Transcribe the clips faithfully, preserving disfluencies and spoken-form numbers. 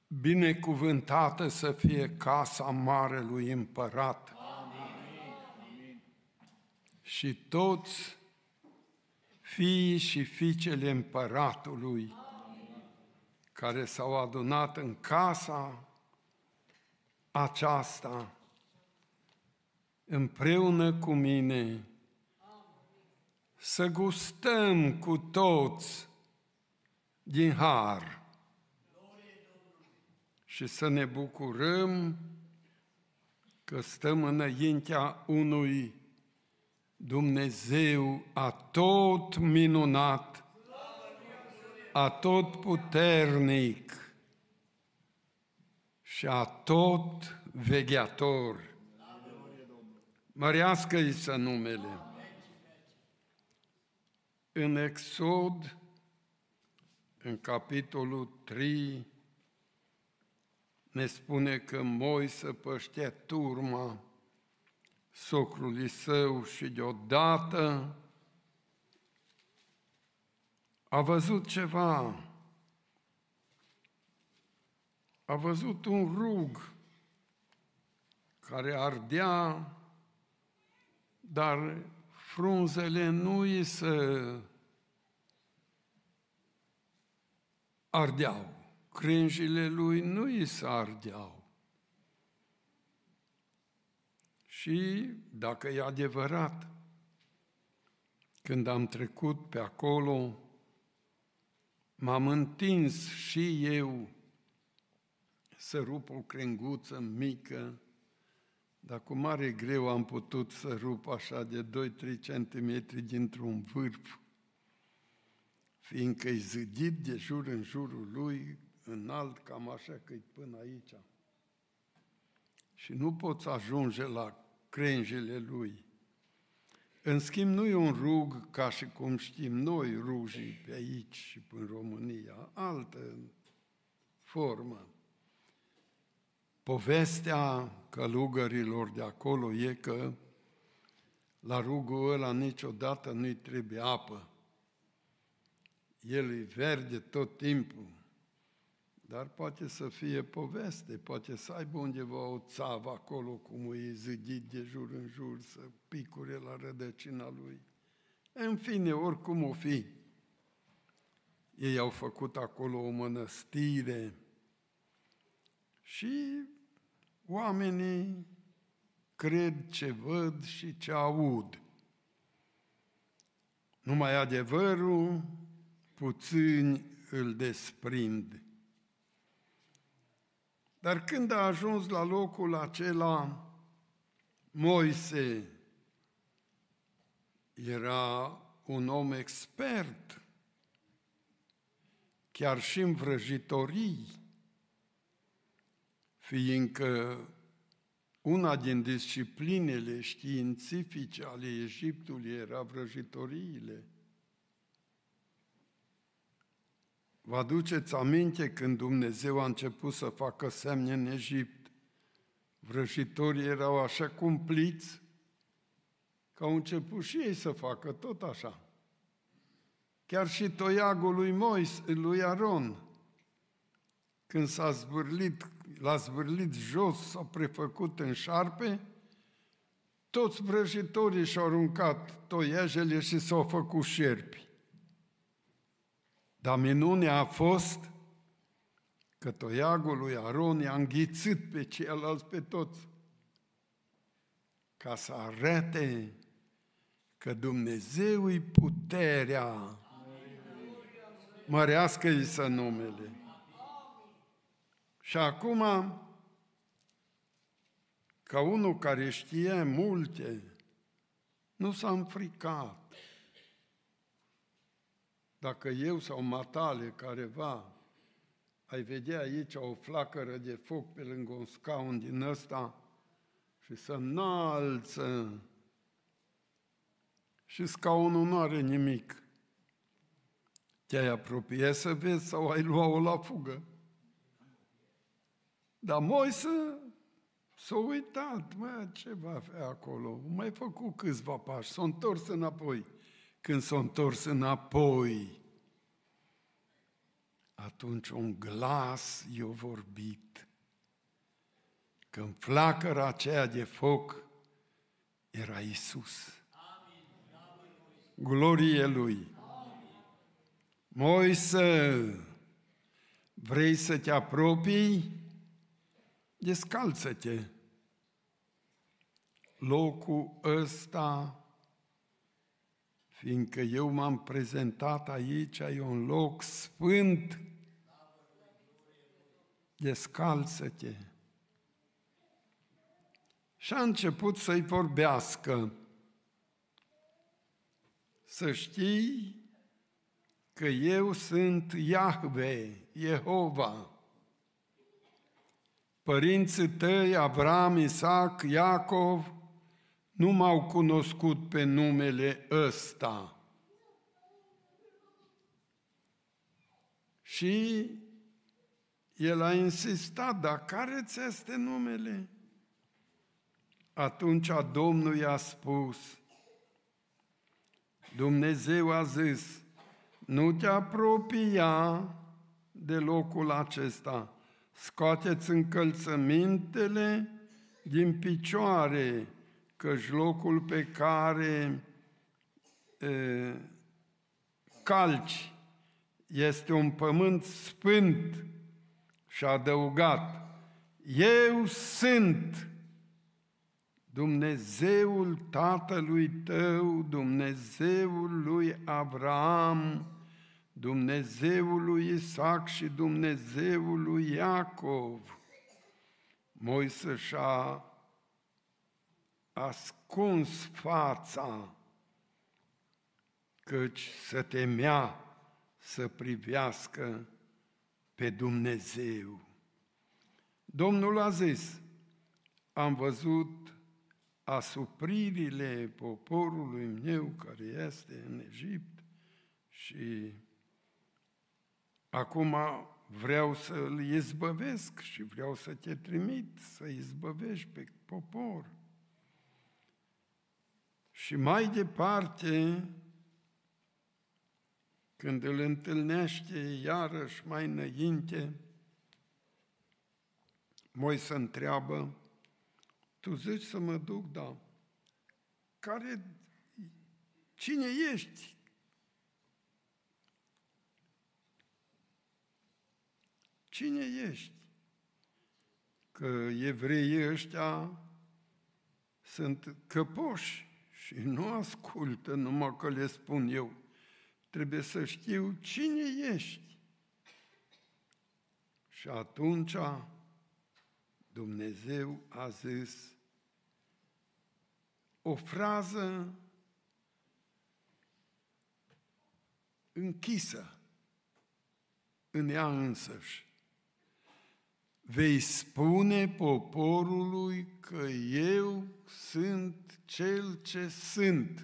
Binecuvântată să fie casa Marelui Împărat. Amin. Și toți fiii și fiicele Împăratului Amin. Care s-au adunat în casa aceasta împreună cu mine Amin. Să gustăm cu toți din har și să ne bucurăm că stăm înaintea unui Dumnezeu atot minunat, atot puternic și atot vegheator. Mărească-i să numele. În Exod, în capitolul trei, ne spune că Moise păștea turma socrului său și deodată a văzut ceva. A văzut un rug care ardea, dar frunzele nu i se ardeau. Crengile lui nu i se ardeau. Și, dacă e adevărat, când am trecut pe acolo, m-am întins și eu să rup o crenguță mică, dar cu mare greu am putut să rup așa de doi-trei centimetri dintr-un vârf, fiindcă e zidit de jur în jurul lui, înalt, cam așa că-i până aici. Și nu poți ajunge la crengile lui. În schimb, nu e un rug ca și cum știm noi rugii pe aici și în România, altă formă. Povestea călugărilor de acolo e că la rugul ăla niciodată nu-i trebuie apă. El e verde tot timpul. Dar poate să fie poveste, poate să aibă undeva o țavă acolo, cum e zidit de jur în jur, să picure la rădăcina lui. În fine, oricum o fi, ei au făcut acolo o mănăstire și oamenii cred ce văd și ce aud. Numai adevărul puțini îl desprind. Dar când a ajuns la locul acela, Moise era un om expert, chiar și în vrăjitorii, fiindcă una din disciplinele științifice ale Egiptului era vrăjitoriile. Vă aduceți aminte când Dumnezeu a început să facă semne în Egipt? Vrăjitorii erau așa cumpliți că au început și ei să facă tot așa. Chiar și toiagul lui Moise, lui Aron, când s-a zvârlit, l-a zvârlit jos, s-a prefăcut în șarpe, toți vrăjitorii și-au aruncat toiajele și s-au făcut șerpi. Dar minunea a fost că toiagul lui Aron i-a înghițit pe ceilalți pe toți, ca să arate că Dumnezeu-i puterea. Mărească-i să numele. Și acum, ca unul care știe multe, nu s-a înfricat. Dacă eu sau matale, careva, ai vedea aici o flacără de foc pe lângă un scaun din ăsta și să înalță și scaunul nu are nimic, te-ai apropie să vezi sau ai lua-o la fugă? Dar Moise s-a uitat, mă, ce va fi acolo? Mai făcut câțiva pași, s-a întors înapoi. Când s-a întors înapoi, a atunci un glas i-a vorbit, că în flacăra aceea de foc era Iisus. Glorie Lui! Moise, vrei să te apropii? Descalță-te. Locul ăsta, fiindcă eu m-am prezentat aici, e un loc sfânt, descalță-te. Și a început să-i vorbească. Să știi că eu sunt Iahve, Jehova. Părinții tăi, Avram, Isaac, Iacov, nu m-au cunoscut pe numele ăsta. Și el a insistat, dar care ți este numele? Atunci Domnul i-a spus, Dumnezeu a zis, nu te apropia de locul acesta, scoateți încălțămintele din picioare, căci locul pe care e, calci este un pământ sfânt. Și a adăugat, eu sunt Dumnezeul tatălui tău, Dumnezeul lui Avram, Dumnezeul lui Isaac și Dumnezeul lui Iacov. Moise și-a ascuns fața, căci se temea să privească pe Dumnezeu. Domnul a zis, am văzut asupririle poporului meu care este în Egipt și acum vreau să-l izbăvesc și vreau să te trimit să izbăvești pe popor. Și mai departe, când îl întâlnește iarăși mai înainte, Moise întreabă, tu zici să mă duc, da, care, cine ești? Cine ești? Că evreii ăștia sunt căpoși și nu ascultă numai că le spun eu. Trebuie să știu cine ești. Și atunci Dumnezeu a zis o frază închisă în ea însăși. Vei spune poporului că eu sunt cel ce sunt.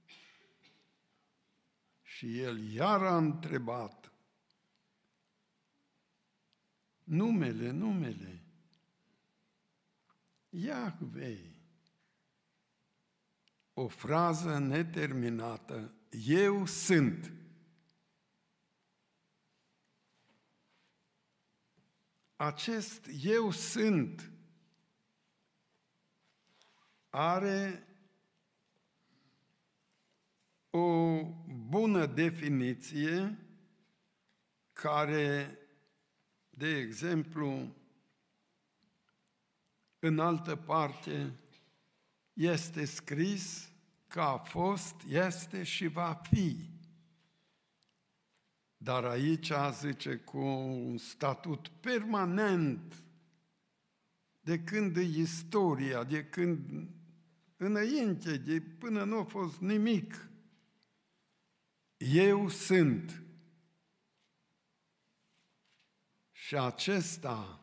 Și el iar a întrebat, numele, numele, Iahve, o frază neterminată, eu sunt. Acest eu sunt are o bună definiție care, de exemplu, în altă parte este scris că a fost, este și va fi. Dar aici zice cu un statut permanent, de când e istoria, de când înainte, de până nu a fost nimic. Eu sunt. Și acesta,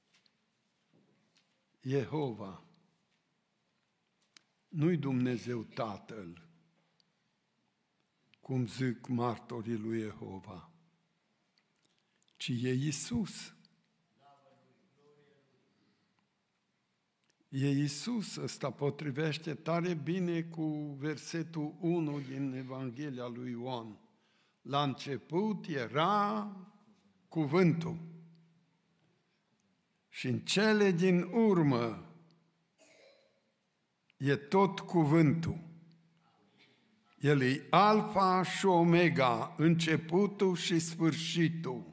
Jehova, nu-i Dumnezeu Tatăl, cum zic martorii lui Jehova, ci e Iisus. E Iisus, ăsta potrivește tare bine cu versetul unu din Evanghelia lui Ioan. La început era cuvântul. Și în cele din urmă e tot cuvântul. El e Alfa și Omega, începutul și sfârșitul.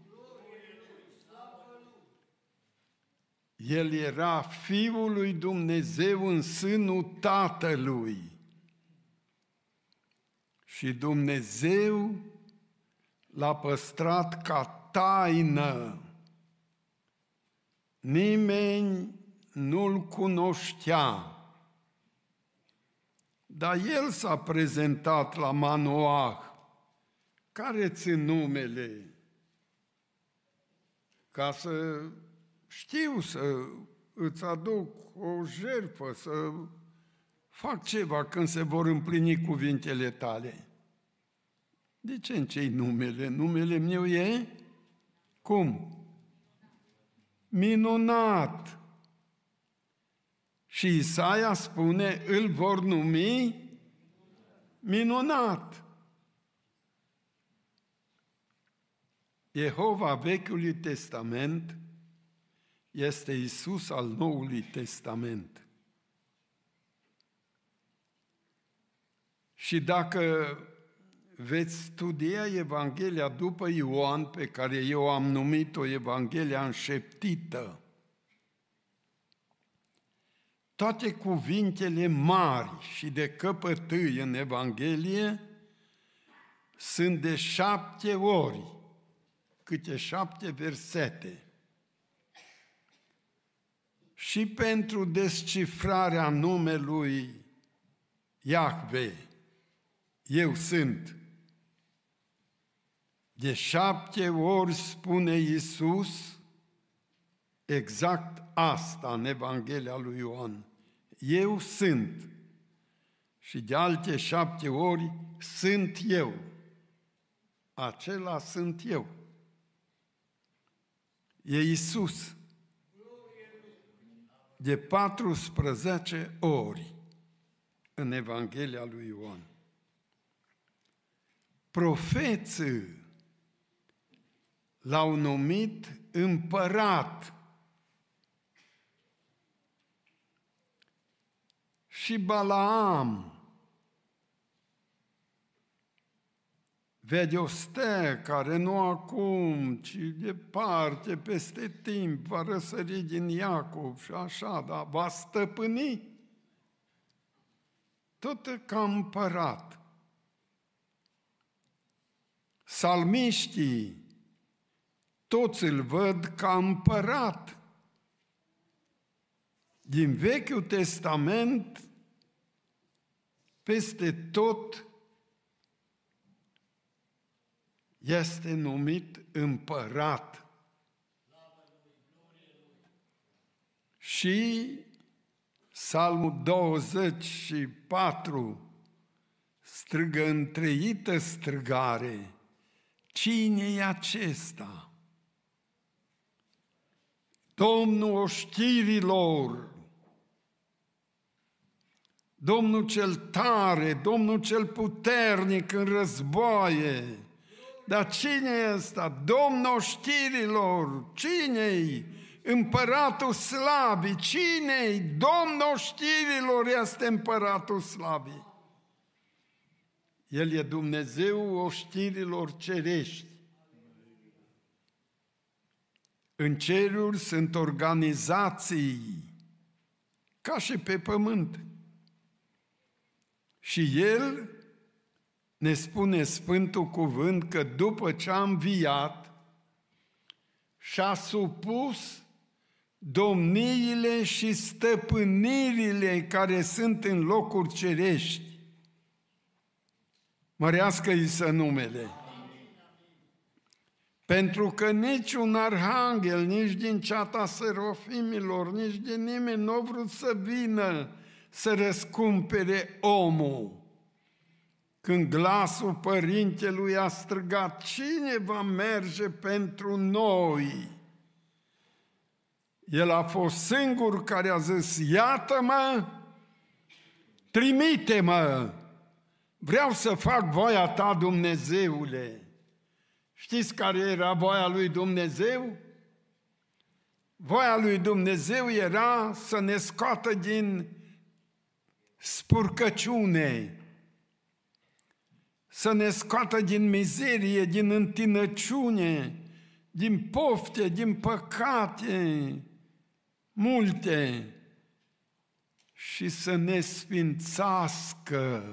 El era Fiul lui Dumnezeu în sânul Tatălui. Și Dumnezeu l-a păstrat ca taină. Nimeni nu-l cunoștea. Dar el s-a prezentat la Manoah. Care-ți numele? Ca să știu să îți aduc o jertfă, să fac ceva când se vor împlini cuvintele tale. De ce în ce-i numele? Numele meu e? Cum? Minunat! Și Isaia spune, îl vor numi minunat. Jehova Vechiului Testament este Iisus al Noului Testament. Și dacă veți studia Evanghelia după Ioan, pe care eu am numit-o Evanghelia înșeptită, toate cuvintele mari și de căpătâi în Evanghelie sunt de șapte ori, câte șapte versete. Și pentru descifrarea numelui Iahve, eu sunt. De șapte ori spune Iisus exact asta în Evanghelia lui Ioan. Eu sunt. Și de alte șapte ori sunt eu. Acela sunt eu. E Iisus. De patrusprezece ori în Evanghelia lui Ioan. Profeții l-au numit împărat. Și Balaam vede o stea care nu acum, ci departe, peste timp, va răsări din Iacov și așa, dar va stăpâni tot ca împărat. Salmiștii toți îl văd ca împărat. Din Vechiul Testament, peste tot, este numit împărat. Și Psalmul douăzeci și patru strigă întreită strigare: cine e acesta? Domnul oștirilor, Domnul cel tare, Domnul cel puternic în războaie. Dar cine e ăsta? Domnul oștirilor, cine-i? Împăratul slavii, cine-i? Domnul oștirilor este împăratul slavii. El e Dumnezeu oștirilor cerești. În ceruri sunt organizații, ca și pe pământ. Și El ne spune Sfântul Cuvânt că după ce a înviat, și-a supus domniile și stăpânirile care sunt în locuri cerești. Mărească-i să numele. Pentru că niciun arhanghel, nici din ceata serofimilor, nici din nimeni nu a vrut să vină să răscumpere omul. Când glasul părintelui a strigat, cine va merge pentru noi? El a fost singur care a zis, iată-mă, trimite-mă, vreau să fac voia ta, Dumnezeule. Știți care era voia lui Dumnezeu? Voia lui Dumnezeu era să ne scoată din spurcăciune, să ne scoată din mizerie, din întinăciune, din pofte, din păcate multe și să ne sfințească.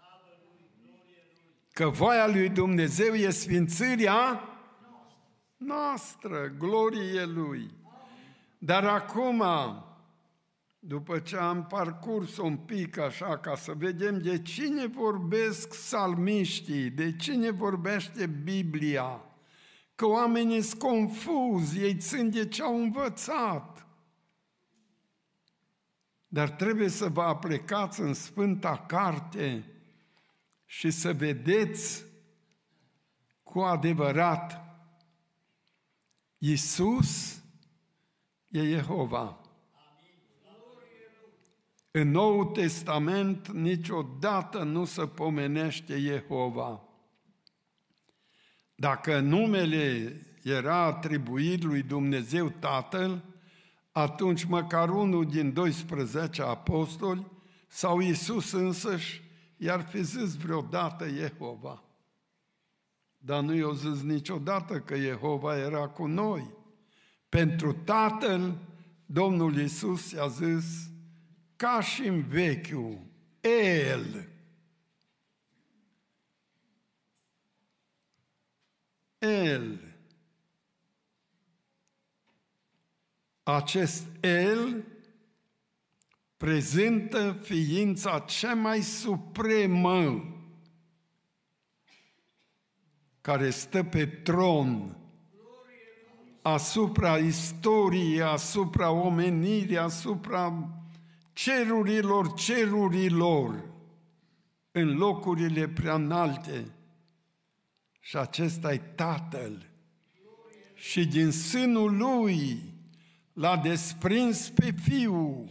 Că voia lui Dumnezeu e sfințirea noastră, glorie Lui. Dar acum, după ce am parcurs un pic așa, ca să vedem de cine vorbesc psalmiștii, de cine vorbește Biblia, că oamenii sunt confuzi, ei țin de ce au învățat. Dar trebuie să vă aplecați în Sfânta Carte și să vedeți cu adevărat, Iisus e Jehova. În Noul Testament niciodată nu se pomenește Jehova. Dacă numele era atribuit lui Dumnezeu Tatăl, atunci măcar unul din doisprezece apostoli sau Iisus însăși i-ar fi zis vreodată Jehova. Dar nu i-a zis niciodată că Jehova era cu noi. Pentru Tatăl, Domnul Iisus i-a zis, ca și în vechiul, El. El. Acest El prezintă ființa cea mai supremă care stă pe tron asupra istoriei, asupra omenirii, asupra cerurilor cerurilor, în locurile preanalte. Și acesta e Tatăl. Și din sânul Lui l-a desprins pe Fiul,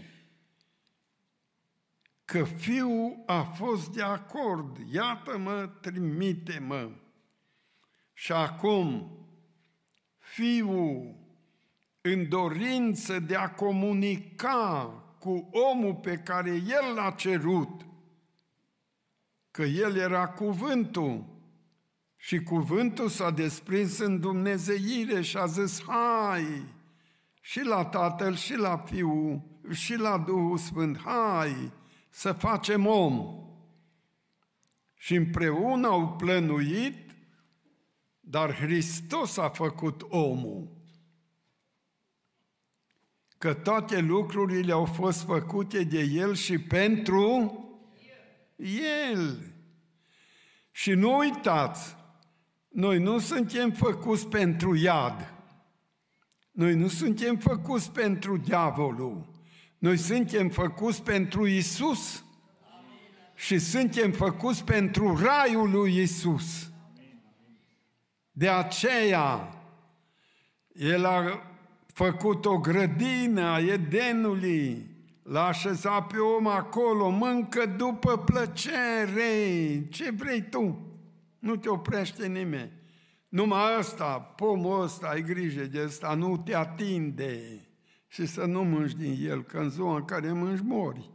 că Fiul a fost de acord, iată-mă, trimite-mă. Și acum, Fiul, în dorință de a comunica cu omul pe care El l-a cerut, că El era cuvântul, și cuvântul s-a desprins în dumnezeire și a zis, hai, și la Tatăl, și la Fiul, și la Duhul Sfânt, hai, să facem om. Și împreună au plănuit, dar Hristos a făcut omul. Că toate lucrurile au fost făcute de El și pentru El. Și nu uitați, noi nu suntem făcuți pentru iad. Noi nu suntem făcuți pentru diavolul. Noi suntem făcuți pentru Iisus. Și suntem făcuți pentru raiul lui Iisus. De aceea, El a făcut o grădină a Edenului, l-a așezat pe om acolo, mâncă după plăcere, ce vrei tu, nu te oprește nimeni. Numai ăsta, pomul ăsta, ai grijă de ăsta, nu te atinde și să nu mânci din el, că în ziua în care mânci mori.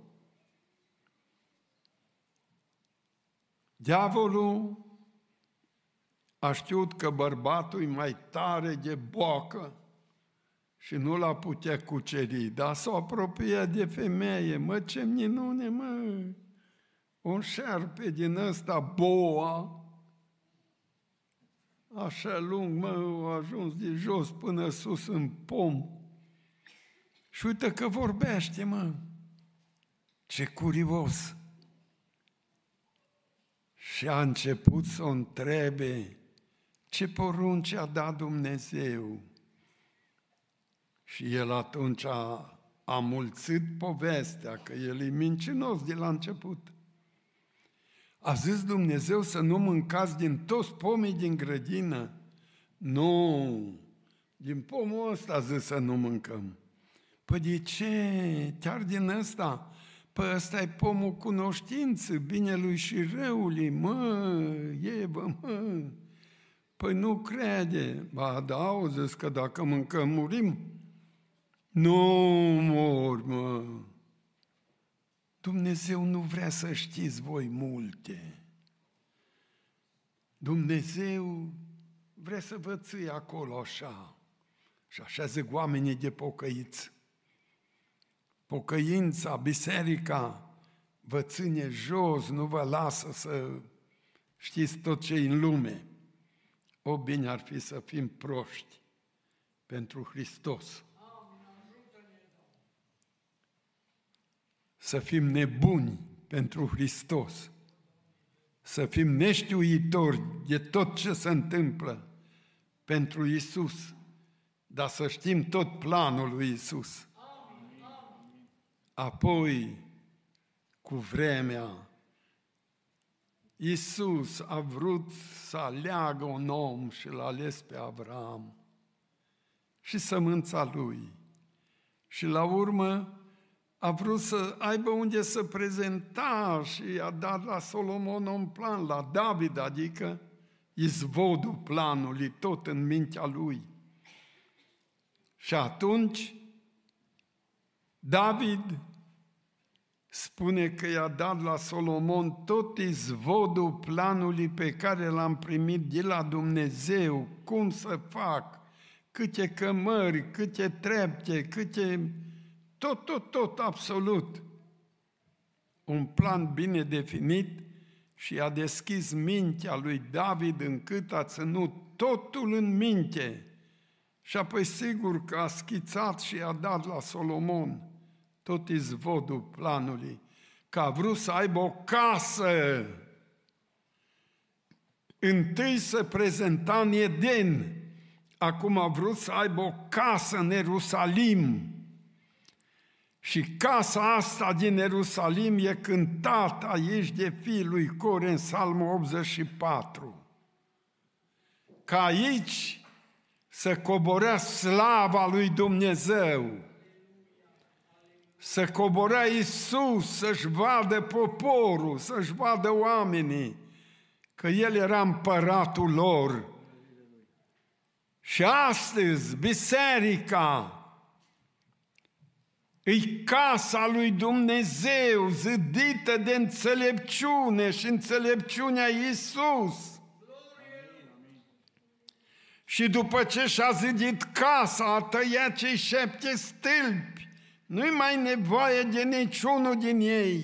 Diavolul a știut că bărbatul e mai tare de boacă și nu l-a putea cuceri, dar s-a apropiat de femeie. Mă, ce minune, mă! Un șarpe din ăsta, boa, așa lung, mă, a ajuns de jos până sus în pom. Și uite că vorbește, mă! Ce curios! Și a început să o întrebe ce porunci a dat Dumnezeu. Și el atunci a, a mulțit povestea, că el e mincinos de la început. A zis Dumnezeu să nu mâncați din toți pomii din grădină. Nu, din pomul ăsta a zis să nu mâncăm. Păi de ce? Chiar din ăsta? Păi ăsta e pomul cunoștință, binelui și răului, mă, Evă, mă. Păi nu crede. Ba da, au zis că dacă mâncăm, murim. Nu mor, mă. Dumnezeu nu vrea să știți voi multe. Dumnezeu vrea să vă ții acolo așa. Și așa zic oamenii de pocăiți. Pocăința, biserica, vă ține jos, nu vă lasă să știți tot ce e în lume. O, bine ar fi să fim proști pentru Hristos. Să fim nebuni pentru Hristos. Să fim neștiuitori de tot ce se întâmplă pentru Iisus, dar să știm tot planul lui Iisus. Apoi, cu vremea, Iisus a vrut să aleagă un om și l-a ales pe Avram și sămânța lui. Și la urmă a vrut să aibă unde să prezenta și a dat la Solomon un plan, la David, adică izvodul planului, tot în mintea lui. Și atunci David spune că i-a dat la Solomon tot izvodul planului pe care l-am primit de la Dumnezeu, cum să fac, câte cămări, câte trepte, câte... Tot, tot, tot, absolut. Un plan bine definit și a deschis mintea lui David încât a ținut totul în minte. Și apoi sigur că a schițat și a dat la Solomon tot izvodul planului, că a vrut să aibă o casă. Întâi se prezenta în Eden, acum a vrut să aibă o casă în Ierusalim. Și casa asta din Ierusalim e cântată aici de fiul lui Core în Psalmul optzeci și patru. Că aici să coborea slava lui Dumnezeu, să coborea Iisus, să-și vadă poporul, să-și vadă oamenii, că El era împăratul lor. Și astăzi, biserica, e casa lui Dumnezeu, zidită de înțelepciune și înțelepciunea Iisus. Și după ce și-a zidit casa, a tăiat cei șapte stâlpi. Nu-i mai nevoie de niciunul din ei.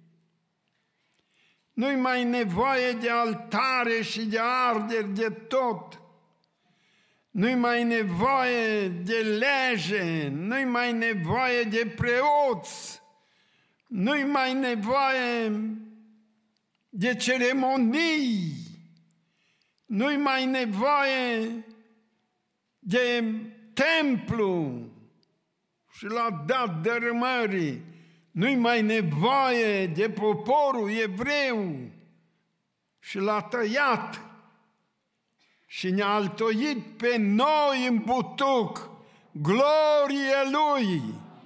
Nu-i mai nevoie de altare și de arderi de tot. Nu-i mai nevoie de lege, nu-i mai nevoie de preoți, nu-i mai nevoie de ceremonii, nu-i mai nevoie de templu și l-a dat dărâmării, nu-i mai nevoie de poporul evreu și l-a tăiat. Și ne-a altoit pe noi în butuc, glorie Lui.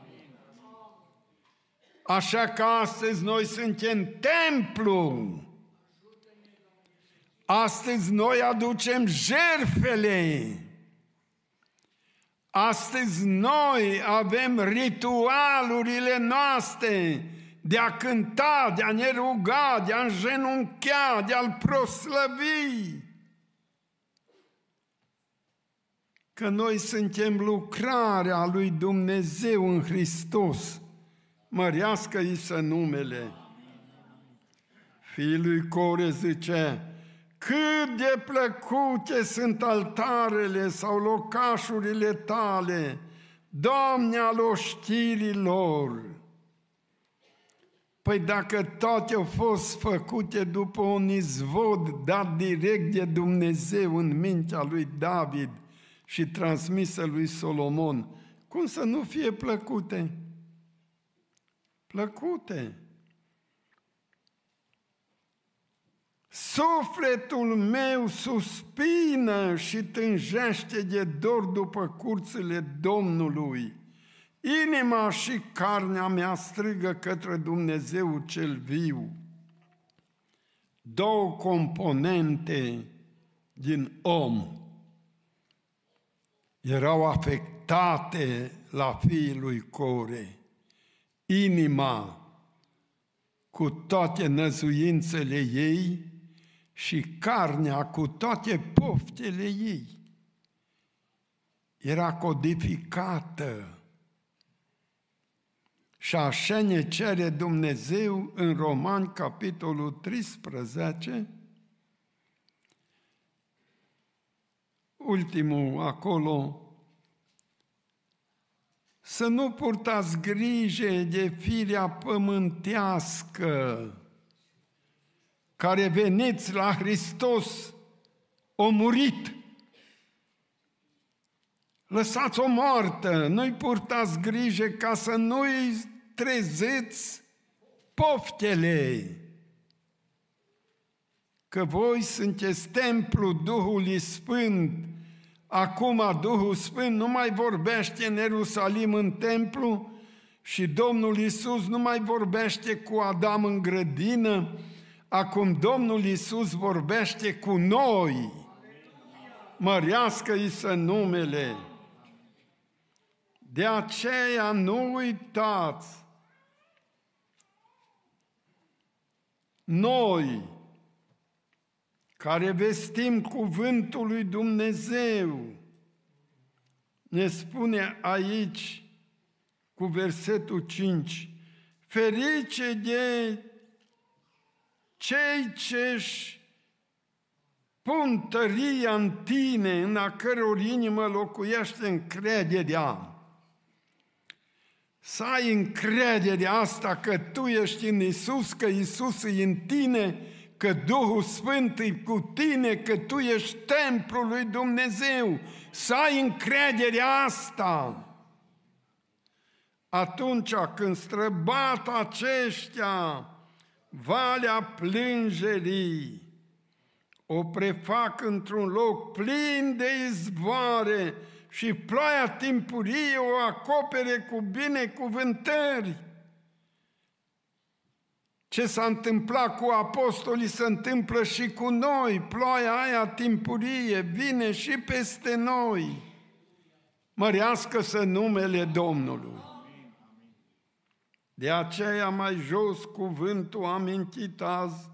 Așa că astăzi noi suntem templu. Astăzi noi aducem jertfele. Astăzi noi avem ritualurile noastre de a cânta, de a ne ruga, de a îngenunchea, de a-L proslăvi. Că noi suntem lucrarea lui Dumnezeu în Hristos. Mărească-i să numele. Fiul lui Core zice, cât de plăcute sunt altarele sau locașurile tale, Doamne al oștirilor. Păi dacă toate au fost făcute după un izvod dat direct de Dumnezeu în mintea lui David și transmisă lui Solomon, cum să nu fie plăcute? Plăcute. Sufletul meu suspină și tânjește de dor după curțile Domnului. Inima și carnea mea strigă către Dumnezeu cel viu. Două componente din om erau afectate la fiii lui Core. Inima cu toate năzuințele ei și carnea cu toate poftele ei era codificată. Și așa ne cere Dumnezeu în Romani, capitolul treisprezece, ultimul acolo, să nu purtați grijă de firea pământească, care veniți la Hristos, o murit. Lăsați-o moartă, nu-i purtați grijă ca să nu-i treziți poftele, că voi sunteți templul Duhului Sfânt. Acum Duhul Sfânt nu mai vorbește în Ierusalim în templu și Domnul Iisus nu mai vorbește cu Adam în grădină, acum Domnul Iisus vorbește cu noi. Mărească-i să numele. De aceea nu uitați, noi care vestim cuvântul lui Dumnezeu, ne spune aici cu versetul cinci, ferice de cei ce-și pun tăria în tine, în a căror inimă locuiește încrederea. Să ai încredere asta că tu ești în Iisus, că Iisus e în tine, că Duhul Sfânt e cu tine, că tu ești templul lui Dumnezeu. Să ai încredere asta. Atunci când străbat aceștia valea plângerii, o prefac într-un loc plin de izvoare și ploaia timpurie o acopere cu binecuvântări. Ce s-a întâmplat cu apostolii se întâmplă și cu noi. Ploaia aia timpurie vine și peste noi. Mărească-să numele Domnului. De aceea mai jos cuvântul amintit azi.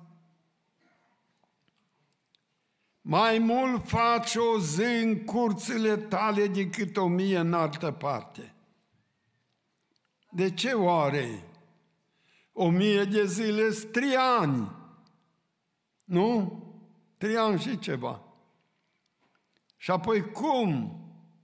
Mai mult faci o zi în curțile tale decât o mie în altă parte. De ce oare? O mie de zile, trei ani. Nu? Trei ani și ceva. Și apoi cum?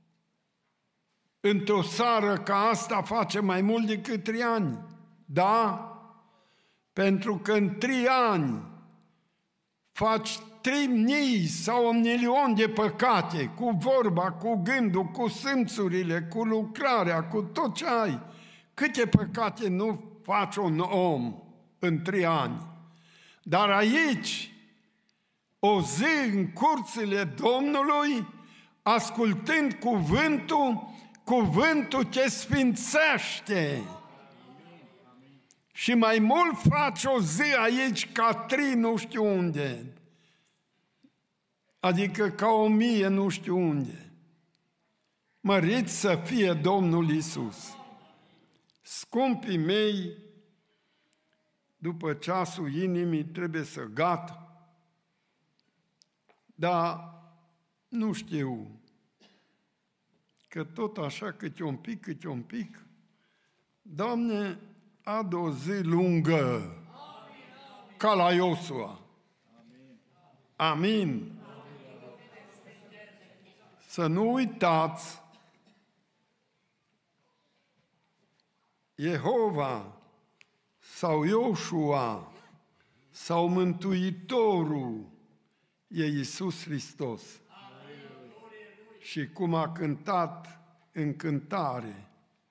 Într-o seară ca asta face mai mult decât trei ani. Da? Pentru că în trei ani faci trei mii sau un milion de păcate, cu vorba, cu gândul, cu simțurile, cu lucrarea, cu tot ce ai. Câte păcate nu faci un om în trei ani? Dar aici, o zi în curțile Domnului, ascultând cuvântul, cuvântul te sfințește. Și mai mult faci o zi aici ca trei nu știu unde. Adică ca o mie nu știu unde. Mărit să fie Domnul Iisus. Scumpii mei, după ceasul inimii trebuie să gata, dar nu știu, că tot așa câte un pic, câte un pic, Doamne, adu o zi lungă, ca la Iosua. Amin. Să nu uitați, Jehova sau Ioșua sau Mântuitorul e Iisus Hristos. Și cum a cântat în cântare,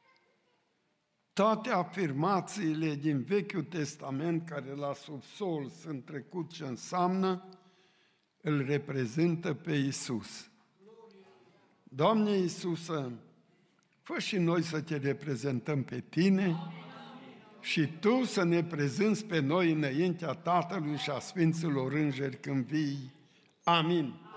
toate afirmațiile din Vechiul Testament care la subsol sunt trecut ce înseamnă, îl reprezintă pe Iisus. Doamne Iisuse, fă și noi să te reprezentăm pe Tine și Tu să ne prezinți pe noi înaintea Tatălui și a Sfinților Îngeri când vii. Amin.